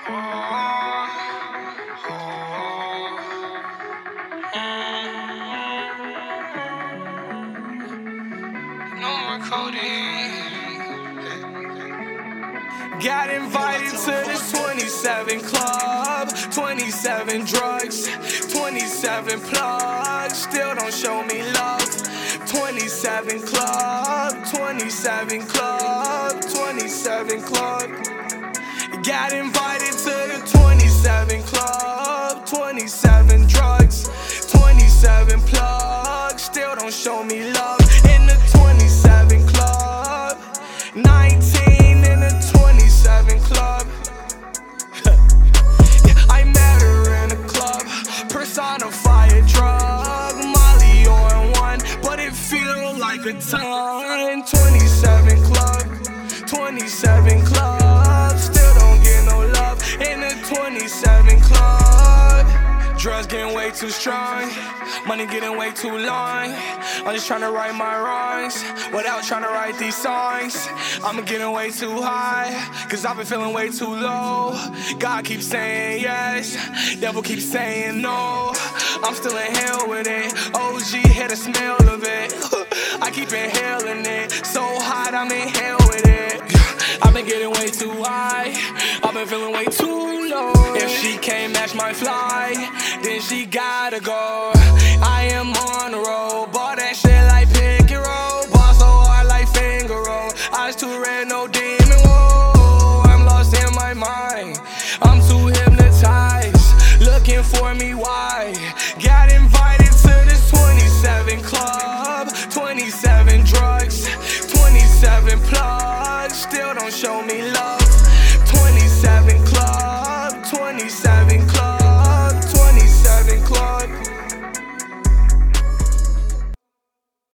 No more codeine. Got invited to this 27 club, 27 drugs, 27 plugs, still don't show me love. 27 club, 27 club, 27 club. Got invited to the 27 club, 27 drugs, 27 plugs, still don't show me love. In the 27 club, 19 in the 27 club. I met her in a club, personify a drug, Molly on one, but it feel like a ton. 27 club, 27 club, still don't get no love. In the 27 club, drugs getting way too strong, money getting way too long. I'm just tryna write my rhymes without tryna write these songs. I'm getting way too high, cause I've been feeling way too low. God keeps saying yes, devil keeps saying no. I'm still in hell with it, OG had the smell of it. I keep inhaling it, so hot I'm in hell with it. I've been getting way too high, I've been feeling way too low. If she can't match my fly, then she gotta go. I am